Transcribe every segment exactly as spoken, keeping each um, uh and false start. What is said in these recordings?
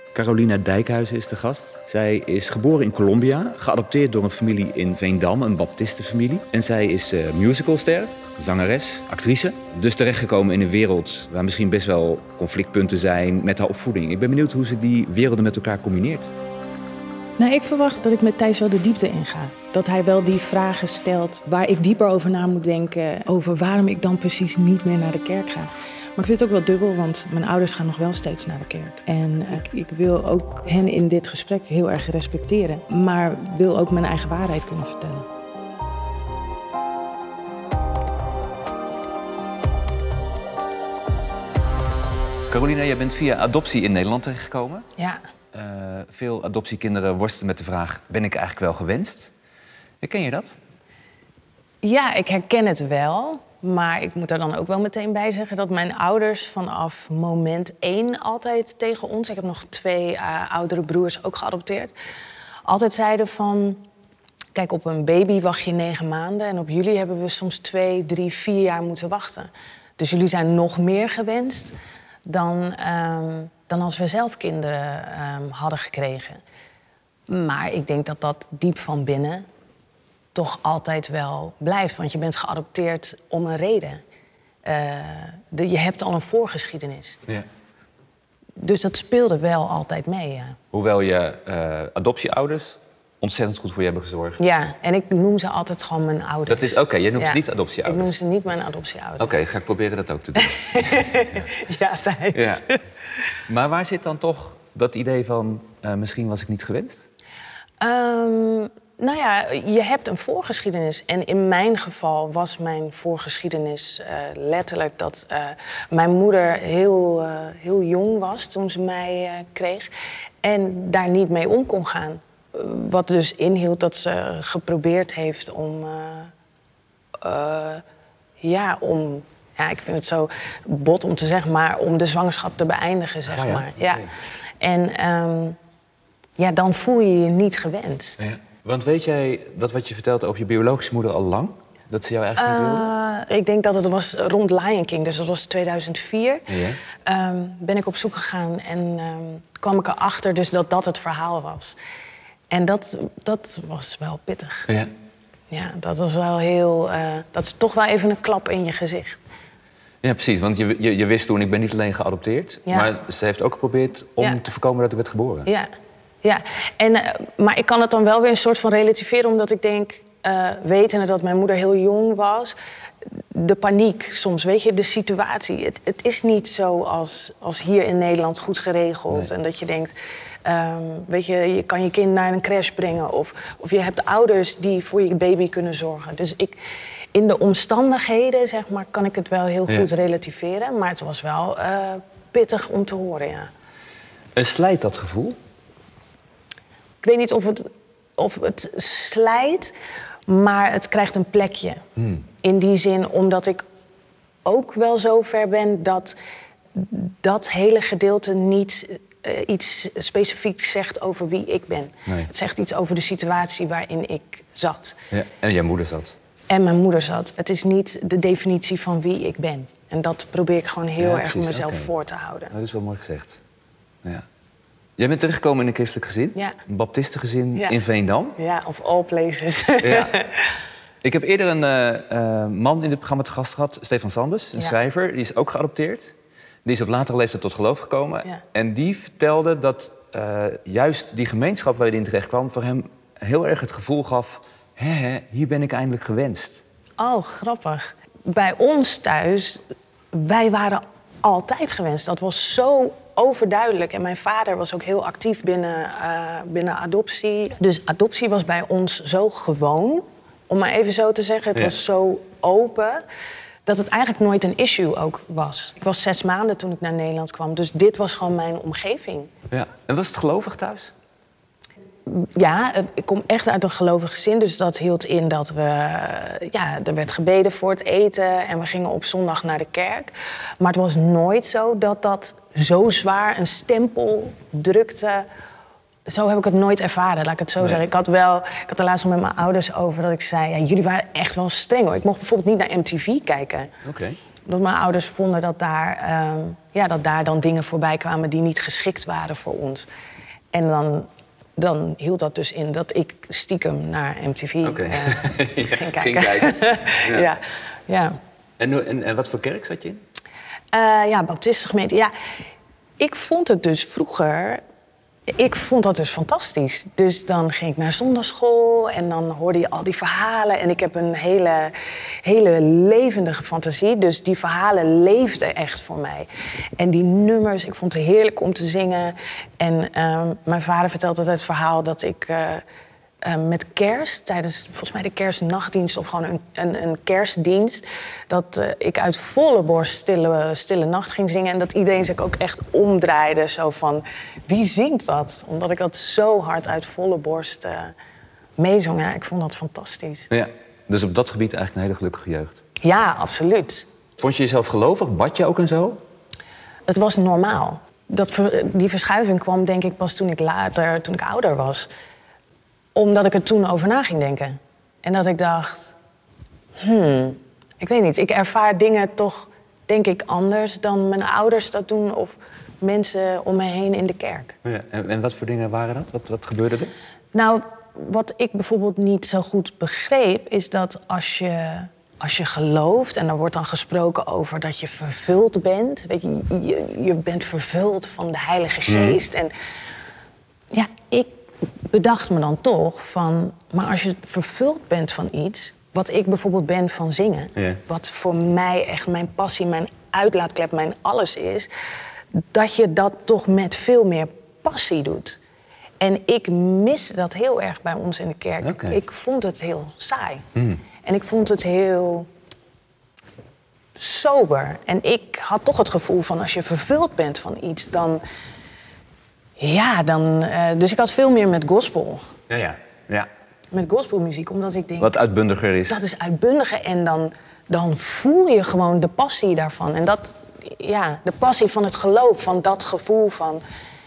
Carolina Dijkhuizen is de gast. Zij is geboren in Colombia, geadopteerd door een familie in Veendam, een baptistenfamilie. En zij is uh, musicalster, zangeres, actrice. Dus terechtgekomen in een wereld waar misschien best wel conflictpunten zijn met haar opvoeding. Ik ben benieuwd hoe ze die werelden met elkaar combineert. Nou, ik verwacht dat ik met Thijs wel de diepte inga. Dat hij wel die vragen stelt waar ik dieper over na moet denken. Over waarom ik dan precies niet meer naar de kerk ga. Maar ik vind het ook wel dubbel, want mijn ouders gaan nog wel steeds naar de kerk. En uh, ik wil ook hen in dit gesprek heel erg respecteren. Maar wil ook mijn eigen waarheid kunnen vertellen. Carolina, jij bent via adoptie in Nederland terechtgekomen. Ja. Uh, veel adoptiekinderen worstelen met de vraag, ben ik eigenlijk wel gewenst? Herken je dat? Ja, ik herken het wel. Maar ik moet er dan ook wel meteen bij zeggen dat mijn ouders vanaf moment één altijd tegen ons... ik heb nog twee uh, oudere broers ook geadopteerd... altijd zeiden van... kijk, op een baby wacht je negen maanden... en op jullie hebben we soms twee, drie, vier jaar moeten wachten. Dus jullie zijn nog meer gewenst dan, um, dan als we zelf kinderen um, hadden gekregen. Maar ik denk dat dat diep van binnen... toch altijd wel blijft, want je bent geadopteerd om een reden. Uh, de, je hebt al een voorgeschiedenis. Ja. Dus dat speelde wel altijd mee, ja. Hoewel je uh, adoptieouders ontzettend goed voor je hebben gezorgd. Ja, en ik noem ze altijd gewoon mijn ouders. Dat is oké, okay. Je noemt ja. ze niet adoptieouders? Ik noem ze niet mijn adoptieouders. Oké, okay, ga ik proberen dat ook te doen. Ja, Thijs. Ja. Maar waar zit dan toch dat idee van... Uh, misschien was ik niet gewenst? Um, Nou ja, je hebt een voorgeschiedenis. En in mijn geval was mijn voorgeschiedenis uh, letterlijk dat uh, mijn moeder heel, uh, heel jong was toen ze mij uh, kreeg. En daar niet mee om kon gaan. Uh, wat dus inhield dat ze geprobeerd heeft om... Uh, uh, ja, om... Ja, ik vind het zo bot om te zeggen, maar om de zwangerschap te beëindigen, zeg oh ja? maar. Ja. En um, ja, dan voel je je niet gewenst. Ja. Want weet jij dat wat je vertelt over je biologische moeder al lang? Dat ze jou eigenlijk niet wilde? Uh, ik denk dat het was rond Lion King, dus dat was tweeduizend vier. Ja. Um, ben ik op zoek gegaan en um, kwam ik erachter dus dat dat het verhaal was. En dat, dat was wel pittig. Ja. Ja, dat was wel heel... Uh, dat is toch wel even een klap in je gezicht. Ja, precies. Want je, je, je wist toen, ik ben niet alleen geadopteerd... Ja. maar ze heeft ook geprobeerd om ja. te voorkomen dat ik werd geboren. Ja. Ja, en, uh, maar ik kan het dan wel weer een soort van relativeren... omdat ik denk, uh, wetende dat mijn moeder heel jong was... de paniek soms, weet je, de situatie. Het, het is niet zo als, als hier in Nederland goed geregeld. Nee. En dat je denkt, um, weet je, je kan je kind naar een crash brengen... Of, of je hebt ouders die voor je baby kunnen zorgen. Dus ik, in de omstandigheden, zeg maar, kan ik het wel heel goed ja. relativeren. Maar het was wel uh, pittig om te horen, ja. En slijt dat gevoel? Ik weet niet of het, of het slijt, maar het krijgt een plekje. Hmm. In die zin, omdat ik ook wel zo ver ben... dat dat hele gedeelte niet uh, iets specifiek zegt over wie ik ben. Nee. Het zegt iets over de situatie waarin ik zat. Ja, en jouw moeder zat. En mijn moeder zat. Het is niet de definitie van wie ik ben. En dat probeer ik gewoon heel ja, erg mezelf okay. voor te houden. Nou, dat is wel mooi gezegd. Ja. Jij bent teruggekomen in een christelijk gezin. Ja. Een baptistengezin ja. in Veendam. Ja, of all places. Ja. Ik heb eerder een uh, uh, man in dit programma te gast gehad, Stefan Sanders, een ja. schrijver. Die is ook geadopteerd. Die is op latere leeftijd tot geloof gekomen. Ja. En die vertelde dat uh, juist die gemeenschap waar hij in terecht kwam... voor hem heel erg het gevoel gaf... Hé, hé, hier ben ik eindelijk gewenst. Oh, grappig. Bij ons thuis, wij waren altijd gewenst. Dat was zo... overduidelijk. En mijn vader was ook heel actief binnen, uh, binnen adoptie. Dus adoptie was bij ons zo gewoon, om maar even zo te zeggen. Het ja. was zo open, dat het eigenlijk nooit een issue ook was. Ik was zes maanden toen ik naar Nederland kwam. Dus dit was gewoon mijn omgeving. Ja. En was het gelovig thuis? Ja, ik kom echt uit een gelovig gezin. Dus dat hield in dat we... Ja, er werd gebeden voor het eten. En we gingen op zondag naar de kerk. Maar het was nooit zo dat dat zo zwaar een stempel drukte. Zo heb ik het nooit ervaren, laat ik het zo nee. zeggen. Ik had, wel, ik had er laatst al met mijn ouders over dat ik zei... Ja, jullie waren echt wel streng, hoor. Ik mocht bijvoorbeeld niet naar M T V kijken. Okay. Omdat mijn ouders vonden dat daar, uh, ja, dat daar dan dingen voorbij kwamen die niet geschikt waren voor ons. En dan, dan hield dat dus in dat ik stiekem naar M T V okay. uh, ja, ging kijken. Ging kijken. Ja. ja, ja. En, en, en wat voor kerk zat je in? Uh, ja, baptistengemeente. Ja, ik vond het dus vroeger... Ik vond dat dus fantastisch. Dus dan ging ik naar zondagschool en dan hoorde je al die verhalen. En ik heb een hele, hele levendige fantasie. Dus die verhalen leefden echt voor mij. En die nummers, ik vond het heerlijk om te zingen. En uh, mijn vader vertelt altijd het verhaal dat ik... Uh, Uh, met kerst, tijdens volgens mij de kerstnachtdienst of gewoon een, een, een kerstdienst... dat uh, ik uit volle borst stille, stille Nacht ging zingen... en dat iedereen zich ook echt omdraaide, zo van... wie zingt dat? Omdat ik dat zo hard uit volle borst uh, meezong. Ja, ik vond dat fantastisch. Ja, dus op dat gebied eigenlijk een hele gelukkige jeugd. Ja, absoluut. Vond je jezelf gelovig? Bad je ook en zo? Het was normaal. Dat ver, die verschuiving kwam denk ik pas toen ik later, toen ik ouder was... Omdat ik er toen over na ging denken. En dat ik dacht... Hmm, ik weet niet, ik ervaar dingen toch, denk ik, anders... dan mijn ouders dat doen of mensen om me heen in de kerk. Ja, en, en wat voor dingen waren dat? Wat, wat gebeurde er? Nou, wat ik bijvoorbeeld niet zo goed begreep... is dat als je, als je gelooft... en er wordt dan gesproken over dat je vervuld bent... Weet je, je, je bent vervuld van de Heilige Geest. Mm. En ja, ik... bedacht me dan toch van... maar als je vervuld bent van iets... wat ik bijvoorbeeld ben van zingen... Ja. Wat voor mij echt mijn passie, mijn uitlaatklep, mijn alles is... dat je dat toch met veel meer passie doet. En ik miste dat heel erg bij ons in de kerk. Okay. Ik vond het heel saai. Mm. En ik vond het heel sober. En ik had toch het gevoel van als je vervuld bent van iets... dan Ja, dan... Uh, dus ik had veel meer met gospel. Ja, ja, ja. Met gospelmuziek, omdat ik denk... Wat uitbundiger is. Dat is uitbundiger en dan, dan voel je gewoon de passie daarvan. En dat, ja, de passie van het geloof, van dat gevoel van...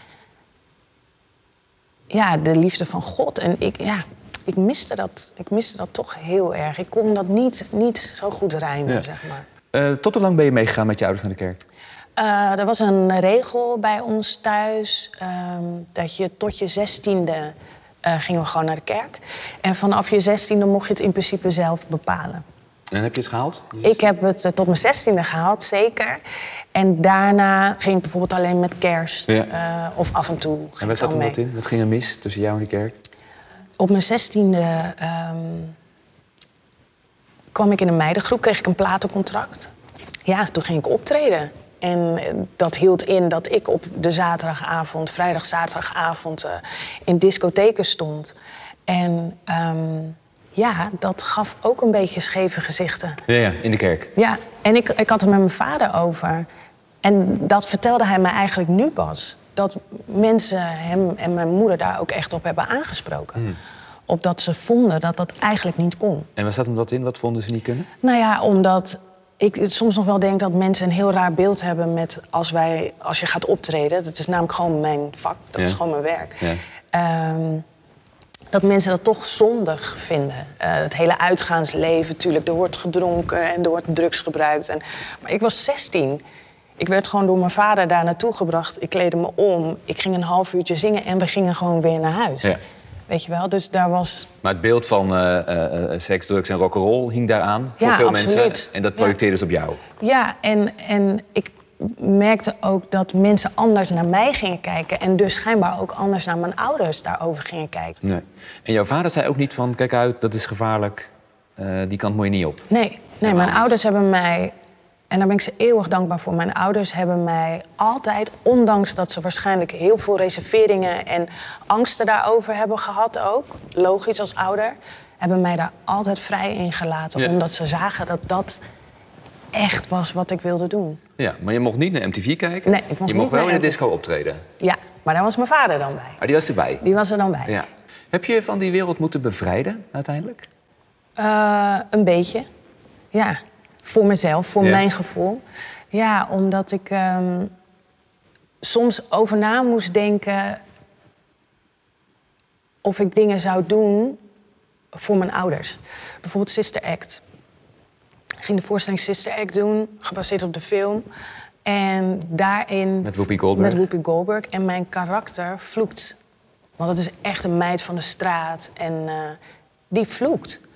Ja, de liefde van God. En ik, ja, ik miste dat, ik miste dat toch heel erg. Ik kon dat niet, niet zo goed rijmen, ja. zeg maar. Uh, tot hoe lang ben je meegegaan met je ouders naar de kerk? Uh, er was een regel bij ons thuis... Um, dat je tot je zestiende uh, gingen we gewoon naar de kerk. En vanaf je zestiende mocht je het in principe zelf bepalen. En heb je het gehaald? Ik heb het uh, tot mijn zestiende gehaald, zeker. En daarna ging ik bijvoorbeeld alleen met kerst. Ja. Uh, of af en toe ging En waar zat er wat in? Wat ging er mis tussen jou en de kerk? Op mijn zestiende um, kwam ik in een meidengroep, kreeg ik een platencontract. Ja, toen ging ik optreden. En dat hield in dat ik op de zaterdagavond, vrijdag, zaterdagavond... Uh, in discotheken stond. En um, ja, dat gaf ook een beetje scheve gezichten. Ja, ja, in de kerk. Ja, en ik, ik had het met mijn vader over. En dat vertelde hij mij eigenlijk nu pas. Dat mensen hem en mijn moeder daar ook echt op hebben aangesproken. Hmm. Op dat ze vonden dat dat eigenlijk niet kon. En waar zat hem dat in? Wat vonden ze niet kunnen? Nou ja, omdat... ik soms nog wel denk dat mensen een heel raar beeld hebben met als, wij, als je gaat optreden. Dat is namelijk gewoon mijn vak, dat ja. is gewoon mijn werk. Ja. Um, dat mensen dat toch zondig vinden. Uh, het hele uitgaansleven, natuurlijk. Er wordt gedronken en er wordt drugs gebruikt. En, maar ik was zestien. Ik werd gewoon door mijn vader daar naartoe gebracht. Ik kleedde me om, ik ging een half uurtje zingen en we gingen gewoon weer naar huis. Ja. Weet je wel, dus daar was... Maar het beeld van uh, uh, seks, drugs en rock'n'roll hing daaraan voor ja, veel absoluut. mensen. En dat projecteerde ze ja. op jou. Ja, en, en ik merkte ook dat mensen anders naar mij gingen kijken... en dus schijnbaar ook anders naar mijn ouders daarover gingen kijken. Nee. En jouw vader zei ook niet van, kijk uit, dat is gevaarlijk. Uh, die kant moet je niet op. Nee, nee mijn ouders hebben mij... en daar ben ik ze eeuwig dankbaar voor. Mijn ouders hebben mij altijd, ondanks dat ze waarschijnlijk heel veel reserveringen en angsten daarover hebben gehad ook, logisch als ouder, hebben mij daar altijd vrij in gelaten. Ja. Omdat ze zagen dat dat echt was wat ik wilde doen. Ja, maar je mocht niet naar M T V kijken? Nee, ik mocht je mocht niet wel in de disco optreden? Ja, maar daar was mijn vader dan bij. Ah, die was erbij? Die was er dan bij. Ja. Heb je van die wereld moeten bevrijden uiteindelijk? Uh, een beetje, ja. Voor mezelf, voor ja. mijn gevoel. Ja, omdat ik um, soms over na moest denken of ik dingen zou doen voor mijn ouders. Bijvoorbeeld Sister Act. Ik ging de voorstelling Sister Act doen, gebaseerd op de film. En daarin... Met Whoopi Goldberg? Met Whoopi Goldberg. En mijn karakter vloekt. Want het is echt een meid van de straat. En uh, die vloekt. Hm.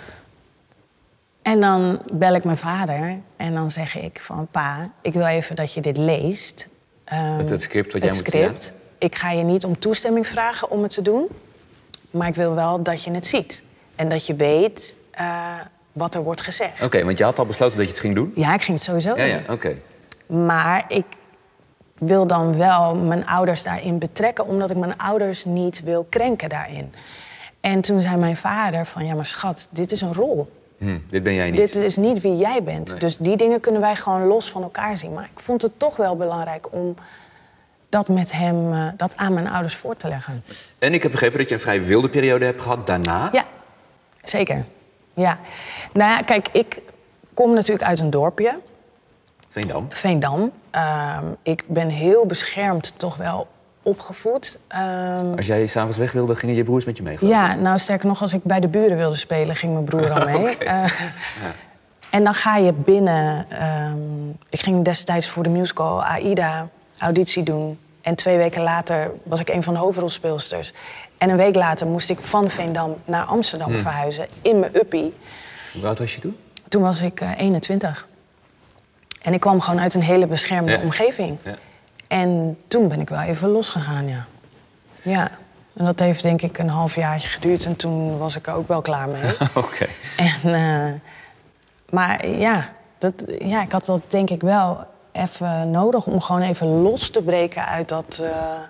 En dan bel ik mijn vader. En dan zeg ik van... Pa, ik wil even dat je dit leest. Um, het, het script wat het jij script. moet... Ja. Ik ga je niet om toestemming vragen om het te doen. Maar ik wil wel dat je het ziet. En dat je weet uh, wat er wordt gezegd. Oké, okay, want je had al besloten dat je het ging doen? Ja, ik ging het sowieso doen. Ja, ja, oké. Okay. Maar ik wil dan wel mijn ouders daarin betrekken... omdat ik mijn ouders niet wil krenken daarin. En toen zei mijn vader van... ja, maar schat, dit is een rol. Hm, dit ben jij niet. Dit is niet wie jij bent. Nee. Dus die dingen kunnen wij gewoon los van elkaar zien. Maar ik vond het toch wel belangrijk om dat met hem... Uh, dat aan mijn ouders voor te leggen. En ik heb begrepen dat je een vrij wilde periode hebt gehad daarna. Ja, zeker. Ja. Nou ja, kijk, ik kom natuurlijk uit een dorpje... Veendam. Veendam. Uh, ik ben heel beschermd toch wel opgevoed. Uh, als jij s'avonds weg wilde, gingen je broers met je mee? Ja, nou sterker nog, als ik bij de buren wilde spelen, ging mijn broer al mee. Okay. Uh, ja. En dan ga je binnen. Uh, ik ging destijds voor de musical Aida auditie doen. En twee weken later was ik een van de hoofdrolspeelsters. En een week later moest ik van Veendam naar Amsterdam hmm. verhuizen in mijn uppie. Hoe oud was je toen? Toen was ik uh, eenentwintig. En ik kwam gewoon uit een hele beschermde ja. omgeving. Ja. En toen ben ik wel even losgegaan, ja. Ja. En dat heeft denk ik een halfjaartje geduurd. En toen was ik er ook wel klaar mee. Oké. Okay. En, uh, maar ja, dat, ja, ik had dat denk ik wel even nodig... om gewoon even los te breken uit dat... Uh,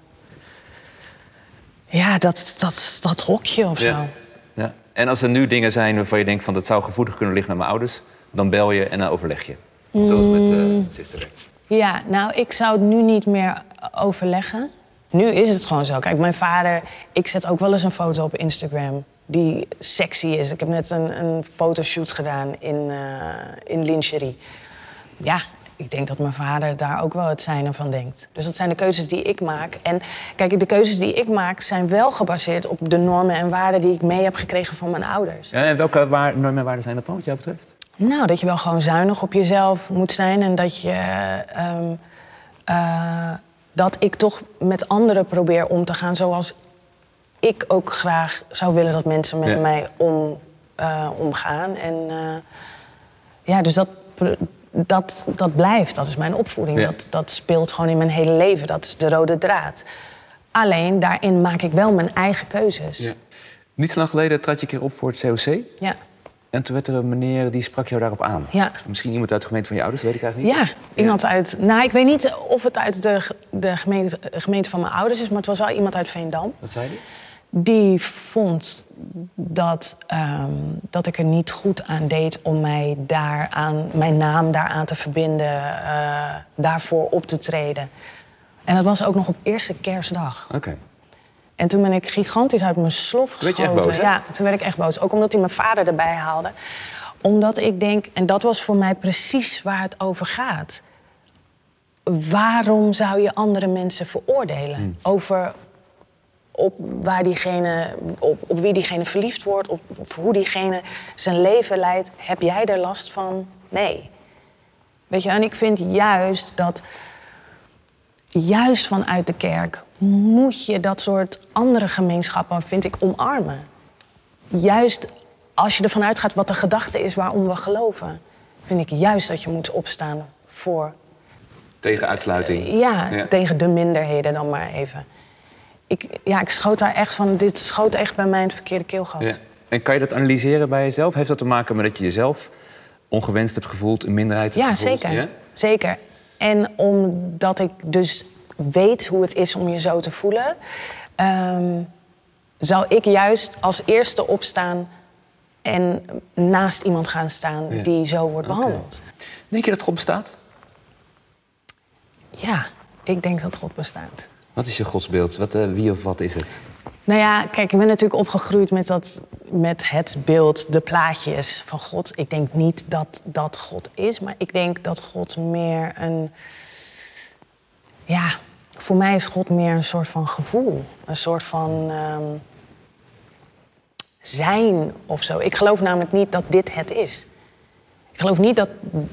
ja, dat, dat, dat hokje of ja. zo. Ja. En als er nu dingen zijn waarvan je denkt... van dat zou gevoelig kunnen liggen met mijn ouders... dan bel je en dan overleg je. Zoals met uh, Sister Act. Ja, nou, ik zou het nu niet meer overleggen. Nu is het gewoon zo. Kijk, mijn vader... Ik zet ook wel eens een foto op Instagram die sexy is. Ik heb net een, een fotoshoot gedaan in, uh, in lingerie. Ja, ik denk dat mijn vader daar ook wel het zijne van denkt. Dus dat zijn de keuzes die ik maak. En kijk, de keuzes die ik maak zijn wel gebaseerd op de normen en waarden... die ik mee heb gekregen van mijn ouders. Ja, en welke waar, normen en waarden zijn dat dan, wat jou betreft? Nou, dat je wel gewoon zuinig op jezelf moet zijn. En dat je... Um, uh, dat ik toch met anderen probeer om te gaan zoals ik ook graag zou willen dat mensen met ja. mij om, uh, omgaan. En uh, ja, dus dat, dat, dat blijft. Dat is mijn opvoeding. Ja. Dat, dat speelt gewoon in mijn hele leven. Dat is de rode draad. Alleen, daarin maak ik wel mijn eigen keuzes. Ja. Niet zo lang geleden trad je een keer op voor het C O C. Ja. En toen werd er een meneer die sprak jou daarop aan. Ja. Misschien iemand uit de gemeente van je ouders, weet ik eigenlijk niet. Ja, iemand ja. uit... Nou, ik weet niet of het uit de, de gemeente, gemeente van mijn ouders is... maar het was wel iemand uit Veendam. Wat zei die? Die vond dat, um, dat ik er niet goed aan deed om mij daaraan, mijn naam daaraan te verbinden... Uh, daarvoor op te treden. En dat was ook nog op eerste kerstdag. Oké. Okay. En toen ben ik gigantisch uit mijn slof geschoten. Werd je echt boos, hè? Ja, toen werd ik echt boos. Ook omdat hij mijn vader erbij haalde. Omdat ik denk, en dat was voor mij precies waar het over gaat. Waarom zou je andere mensen veroordelen? Hmm. Over op, waar diegene, op, op wie diegene verliefd wordt, op, op hoe diegene zijn leven leidt. Heb jij er last van? Nee. Weet je, en ik vind juist dat... Juist vanuit de kerk moet je dat soort andere gemeenschappen, vind ik, omarmen. Juist als je ervan uitgaat wat de gedachte is waarom we geloven... vind ik juist dat je moet opstaan voor... Tegen uitsluiting. Uh, ja, ja, tegen de minderheden dan maar even. Ik, ja, ik schoot daar echt van... Dit schoot echt bij mij in het verkeerde keelgat. Ja. En kan je dat analyseren bij jezelf? Heeft dat te maken met dat je jezelf ongewenst hebt gevoeld, een minderheid hebt ja, gevoeld? Zeker. Ja, zeker. En omdat ik dus weet hoe het is om je zo te voelen... Um, zou ik juist als eerste opstaan en naast iemand gaan staan ja. die zo wordt behandeld. Okay. Denk je dat God bestaat? Ja, ik denk dat God bestaat. Wat is je godsbeeld? Wat, uh, wie of wat is het? Nou ja, kijk, ik ben natuurlijk opgegroeid met, dat, met het beeld, de plaatjes van God. Ik denk niet dat dat God is, maar ik denk dat God meer een... Ja, voor mij is God meer een soort van gevoel. Een soort van um, zijn of zo. Ik geloof namelijk niet dat dit het is. Ik geloof niet dat,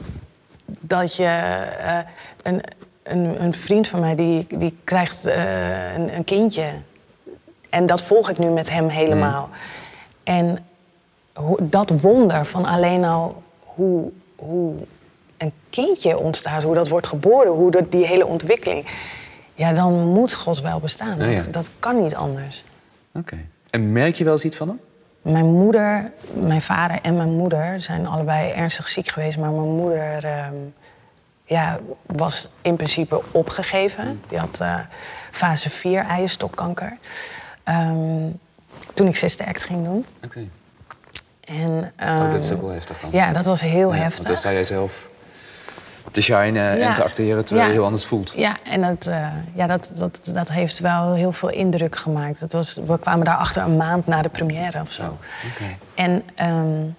dat je... Uh, een, een, een vriend van mij, die, die krijgt uh, een, een kindje. En dat volg ik nu met hem helemaal. Mm. En ho, dat wonder van alleen al hoe, hoe een kindje ontstaat... hoe dat wordt geboren, hoe dat, die hele ontwikkeling... ja, dan moet God wel bestaan. Ja, ja. Dat, dat kan niet anders. Oké. Okay. En merk je wel eens iets van hem? Mijn moeder, mijn vader en mijn moeder zijn allebei ernstig ziek geweest. Maar mijn moeder um, ja, was in principe opgegeven. Mm. Die had uh, fase vier eierstokkanker. Um, toen ik Sister Act ging doen. Oké. Okay. En, um, oh, dat is ook wel heftig dan. Ja, dat was heel ja, heftig. Want dan sta jij zelf te shinen ja. en te acteren terwijl ja. je heel anders voelt. Ja, en dat, uh, ja, dat, dat, dat heeft wel heel veel indruk gemaakt. Het was, we kwamen daarachter een maand na de première of zo. Oh, okay. En, um,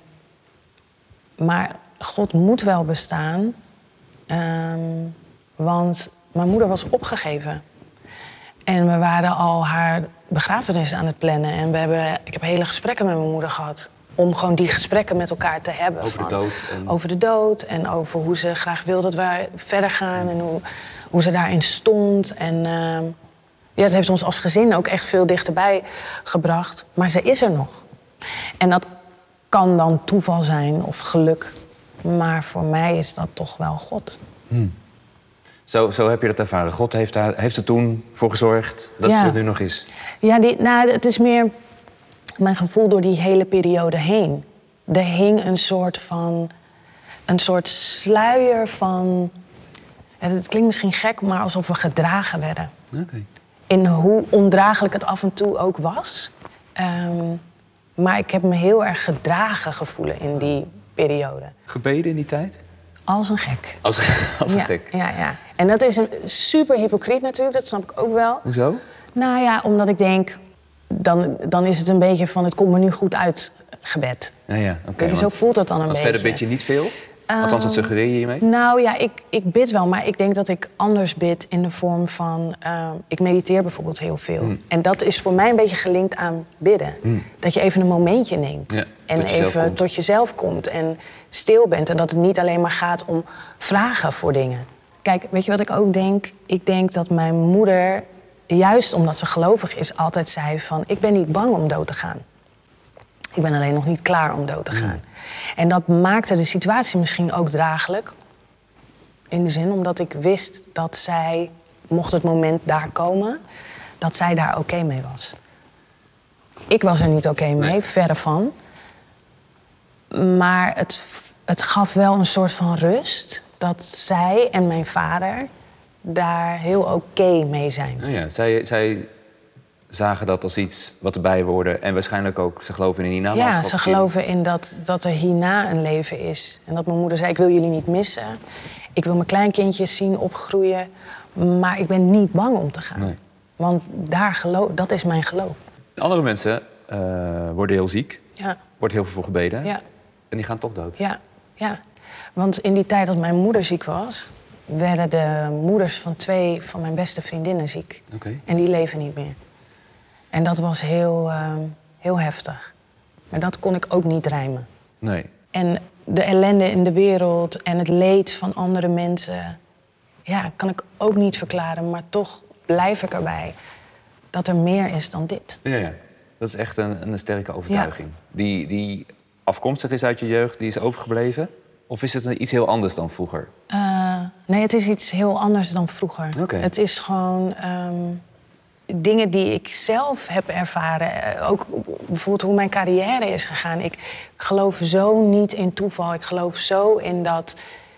maar God moet wel bestaan. Um, want mijn moeder was opgegeven. En we waren al haar begrafenis aan het plannen. En we hebben, ik heb hele gesprekken met mijn moeder gehad. Om gewoon die gesprekken met elkaar te hebben. Over van, de dood. En... Over de dood en over hoe ze graag wil dat wij verder gaan. En hoe, hoe ze daarin stond. En uh, ja, het heeft ons als gezin ook echt veel dichterbij gebracht. Maar ze is er nog. En dat kan dan toeval zijn of geluk. Maar voor mij is dat toch wel God. Hmm. Zo, zo heb je dat ervaren. God heeft, daar, heeft er toen voor gezorgd dat ja. ze er nu nog is. Ja, die, nou, het is meer mijn gevoel door die hele periode heen. Er hing een soort van... een soort sluier van... Het klinkt misschien gek, maar alsof we gedragen werden. Okay. In hoe ondraaglijk het af en toe ook was. Um, maar ik heb me heel erg gedragen gevoelen in die periode. Gebeden in die tijd? Als een gek. Als, als een ja, gek? Ja, ja. En dat is een super hypocriet natuurlijk, dat snap ik ook wel. Hoezo? Nou ja, omdat ik denk... Dan, dan is het een beetje van het komt me nu goed uit gebed. Ja, ja, okay, zo voelt het dan een als beetje. Als verder bid je niet veel? Um, Althans, dat suggereer je hiermee? Nou ja, ik, ik bid wel, maar ik denk dat ik anders bid in de vorm van... Uh, ik mediteer bijvoorbeeld heel veel. Mm. En dat is voor mij een beetje gelinkt aan bidden. Mm. Dat je even een momentje neemt. Ja, en tot even tot jezelf komt en stil bent. En dat het niet alleen maar gaat om vragen voor dingen. Kijk, weet je wat ik ook denk? Ik denk dat mijn moeder... juist omdat ze gelovig is, altijd zei van... ik ben niet bang om dood te gaan. Ik ben alleen nog niet klaar om dood te gaan. Mm. En dat maakte de situatie misschien ook draaglijk. In de zin omdat ik wist dat zij, mocht het moment daar komen... dat zij daar oké okay mee was. Ik was er niet oké okay mee, nee. Verre van. Maar het, het gaf wel een soort van rust... dat zij en mijn vader... daar heel oké okay mee zijn. Oh ja, zij, zij zagen dat als iets wat erbij hoorde... en waarschijnlijk ook, ze geloven in hierna. Ja, ze geloven in dat, dat er hierna een leven is. En dat mijn moeder zei, ik wil jullie niet missen. Ik wil mijn kleinkindjes zien opgroeien. Maar ik ben niet bang om te gaan. Nee. Want daar geloof, dat is mijn geloof. Andere mensen uh, worden heel ziek. Ja. Wordt heel veel voor gebeden. Ja. En die gaan toch dood. Ja, ja. Want in die tijd dat mijn moeder ziek was... werden de moeders van twee van mijn beste vriendinnen ziek. Okay. En die leven niet meer. En dat was heel, uh, heel heftig. Maar dat kon ik ook niet rijmen. Nee. En de ellende in de wereld en het leed van andere mensen... ja, kan ik ook niet verklaren. Maar toch blijf ik erbij dat er meer is dan dit. Ja, ja. Dat is echt een, een sterke overtuiging. Ja. Die, die afkomstig is uit je jeugd, die is overgebleven... Of is het iets heel anders dan vroeger? Uh, nee, het is iets heel anders dan vroeger. Okay. Het is gewoon um, dingen die ik zelf heb ervaren. Uh, ook bijvoorbeeld hoe mijn carrière is gegaan. Ik geloof zo niet in toeval. Ik geloof zo in dat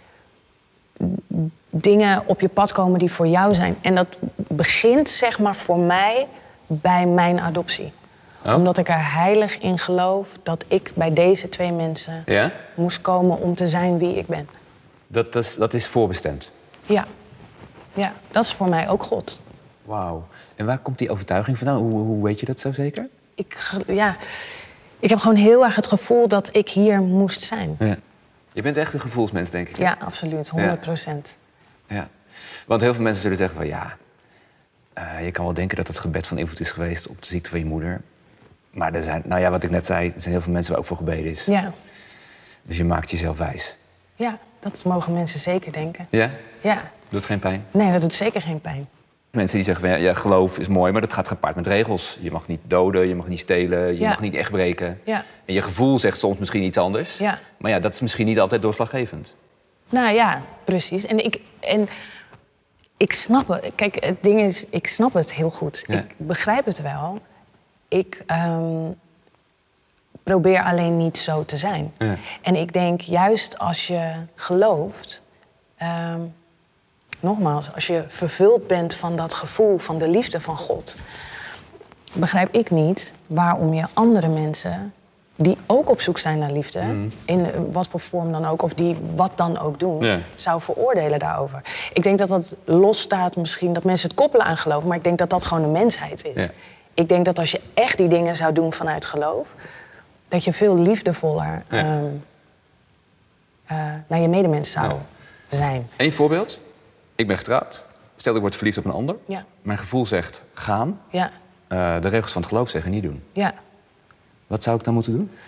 dingen op je pad komen die voor jou zijn. En dat begint, zeg maar, voor mij bij mijn adoptie. Oh. Omdat ik er heilig in geloof dat ik bij deze twee mensen ja? moest komen om te zijn wie ik ben. Dat, dat, is, dat is voorbestemd? Ja. Ja, dat is voor mij ook God. Wauw. En waar komt die overtuiging vandaan? Hoe, hoe weet je dat zo zeker? Ik, ja, ik heb gewoon heel erg het gevoel dat ik hier moest zijn. Ja. Je bent echt een gevoelsmens, denk ik. Hè? Ja, absoluut. honderd procent. Ja. ja. Want heel veel mensen zullen zeggen van ja... Uh, je kan wel denken dat het gebed van invloed is geweest op de ziekte van je moeder... Maar er zijn, nou ja, wat ik net zei, er zijn heel veel mensen waar ook voor gebeden is. Ja. Dus je maakt jezelf wijs. Ja, dat mogen mensen zeker denken. Ja? Ja. Doet geen pijn? Nee, dat doet zeker geen pijn. Mensen die zeggen, ja, ja, geloof is mooi, maar dat gaat gepaard met regels. Je mag niet doden, je mag niet stelen, je ja. mag niet echt breken. Ja. En je gevoel zegt soms misschien iets anders. Ja. Maar ja, dat is misschien niet altijd doorslaggevend. Nou ja, precies. En ik, en ik snap het. Kijk, het ding is, ik snap het heel goed. Ja. Ik begrijp het wel. Ik um, probeer alleen niet zo te zijn. Ja. En ik denk, juist als je gelooft... Um, nogmaals, als je vervuld bent van dat gevoel van de liefde van God... begrijp ik niet waarom je andere mensen... die ook op zoek zijn naar liefde, mm. in wat voor vorm dan ook... of die wat dan ook doen, ja. zou veroordelen daarover. Ik denk dat dat losstaat misschien, dat mensen het koppelen aan geloof... maar ik denk dat dat gewoon de mensheid is. Ja. Ik denk dat als je echt die dingen zou doen vanuit geloof... dat je veel liefdevoller ja. um, uh, naar je medemens zou ja. zijn. Eén voorbeeld. Ik ben getrouwd. Stel, ik word verliefd op een ander. Ja. Mijn gevoel zegt gaan. Ja. Uh, de regels van het geloof zeggen niet doen. Ja. Wat zou ik dan moeten doen?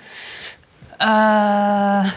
Uh,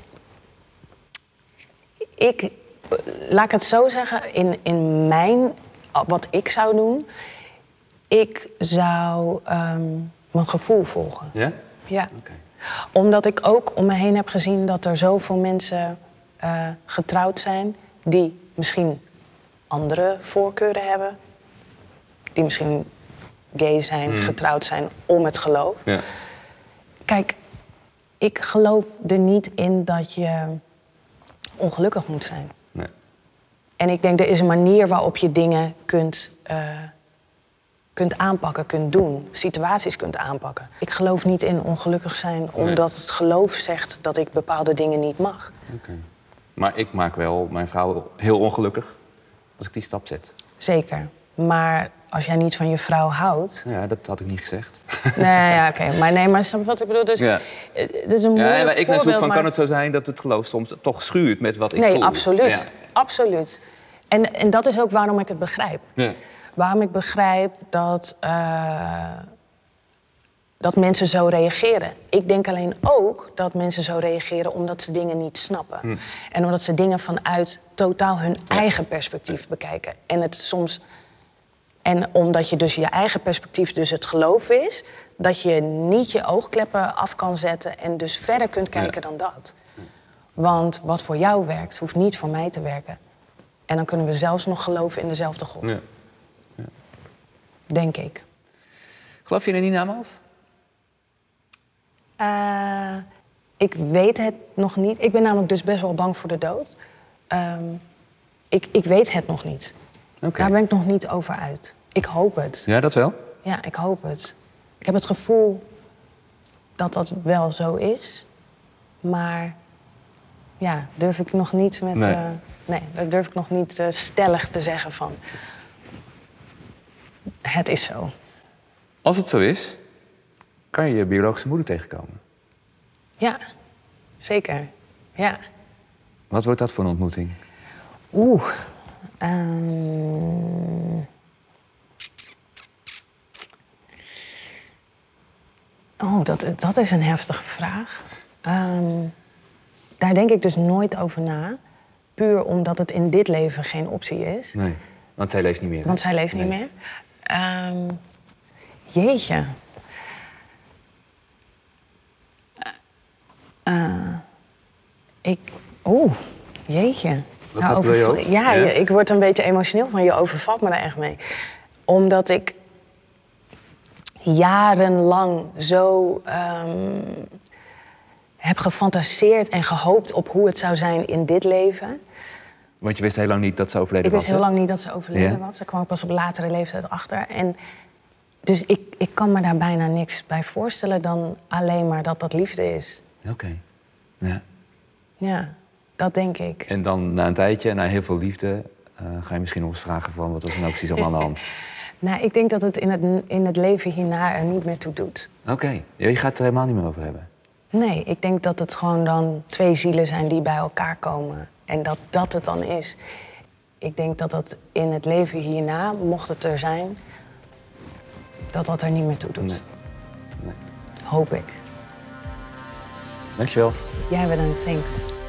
ik, laat ik het zo zeggen, in, in mijn, wat ik zou doen... ik zou um, mijn gevoel volgen. Ja? Ja. Okay. Omdat ik ook om me heen heb gezien dat er zoveel mensen uh, getrouwd zijn... die misschien andere voorkeuren hebben. Die misschien gay zijn, hmm. getrouwd zijn om het geloof. Ja. Kijk, ik geloof er niet in dat je ongelukkig moet zijn. Nee. En ik denk, er is een manier waarop je dingen kunt, uh, kunt aanpakken, kunt doen. Situaties kunt aanpakken. Ik geloof niet in ongelukkig zijn omdat nee. het geloof zegt dat ik bepaalde dingen niet mag. Okay. Maar ik maak wel mijn vrouw heel ongelukkig als ik die stap zet. Zeker. Maar als jij niet van je vrouw houdt... Ja, dat had ik niet gezegd. Nee, ja, oké. Okay. Maar nee, maar snap je wat ik bedoel? Dus, ja. Het is een moeilijk ja, maar ik voorbeeld, zoek van, maar... kan het zo zijn dat het geloof soms toch schuurt met wat ik nee, voel? Nee, absoluut. Ja. Absoluut. En, en dat is ook waarom ik het begrijp. Ja. Waarom ik begrijp dat... Uh, dat mensen zo reageren. Ik denk alleen ook dat mensen zo reageren omdat ze dingen niet snappen. Hm. En omdat ze dingen vanuit totaal hun ja. eigen perspectief bekijken. En het soms... En omdat je dus je eigen perspectief dus het geloof is... dat je niet je oogkleppen af kan zetten en dus verder kunt kijken ja. dan dat. Want wat voor jou werkt, hoeft niet voor mij te werken. En dan kunnen we zelfs nog geloven in dezelfde God. Ja. Ja. Denk ik. Geloof je in een hiernamaals? Uh, ik weet het nog niet. Ik ben namelijk dus best wel bang voor de dood. Um, ik, ik weet het nog niet. Okay. Daar ben ik nog niet over uit. Ik hoop het. Ja, dat wel? Ja, ik hoop het. Ik heb het gevoel dat dat wel zo is. Maar ja, durf ik nog niet met... Nee, uh, nee dat durf ik nog niet uh, stellig te zeggen van... Het is zo. Als het zo is, kan je je biologische moeder tegenkomen? Ja, zeker. Ja. Wat wordt dat voor een ontmoeting? Oeh... Um... Oh, dat, dat is een heftige vraag. Um, daar denk ik dus nooit over na. Puur omdat het in dit leven geen optie is. Nee, want zij leeft niet meer. Hè? Want zij leeft nee. niet meer. Um, jeetje. Uh, ik... Oeh, jeetje. Wat nou, over, je ja, ja, ik word een beetje emotioneel van je overvalt me daar echt mee. Omdat ik jarenlang zo um, heb gefantaseerd en gehoopt op hoe het zou zijn in dit leven. Want je wist heel lang niet dat ze overleden was? was? Ik wist heel lang niet dat ze overleden ja. was. Daar kwam ik pas op latere leeftijd achter. En dus ik, ik kan me daar bijna niks bij voorstellen dan alleen maar dat dat liefde is. Oké, okay. ja. Ja. Dat denk ik. En dan na een tijdje, na heel veel liefde... Uh, ga je misschien nog eens vragen van wat is er nou precies allemaal aan de hand? Nou, ik denk dat het in het, in het leven hierna er niet meer toe doet. Oké. Okay. Je gaat het er helemaal niet meer over hebben? Nee, ik denk dat het gewoon dan twee zielen zijn die bij elkaar komen. En dat dat het dan is. Ik denk dat dat in het leven hierna, mocht het er zijn... dat dat er niet meer toe doet. Nee. Nee. Hoop ik. Dankjewel. Jij bedankt, thanks.